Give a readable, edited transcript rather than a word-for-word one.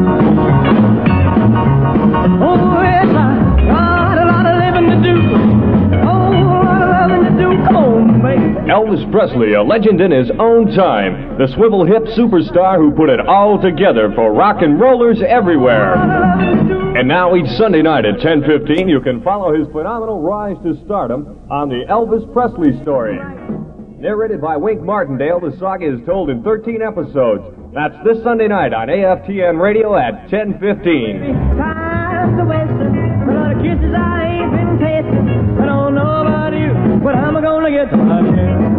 Oh, yes, I got a lot of living to do. Oh, a lot of loving to do. Come on, baby. Elvis Presley, a legend in his own time. The swivel hip superstar who put it all together for rock and rollers everywhere. And now each Sunday night at 10:15, you can follow his phenomenal rise to stardom on the Elvis Presley story. Narrated by Wink Martindale, the saga is told in 13 episodes. That's this Sunday night on AFTN Radio at 10:15. Time's a wasting, but all the kisses I ain't been tasting. I don't know about you, but I'm gonna get my chance.